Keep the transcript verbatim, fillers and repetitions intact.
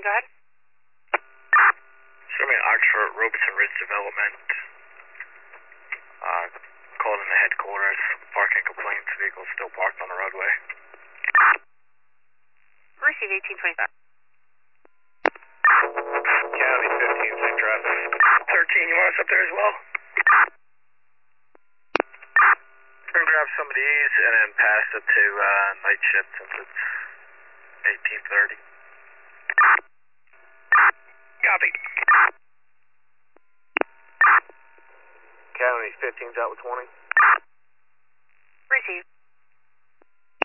go ahead. Show me Oxford Robeson Ridge Development. Uh, called in the headquarters. Parking complaints. Vehicles still parked on the roadway. Receive eighteen twenty-five. County fifteen, same traffic. thirteen, you want us up there as well? We're going to grab some of these and then pass it to uh, night shift since it's eighteen thirty. Copy. County fifteen's out with twenty.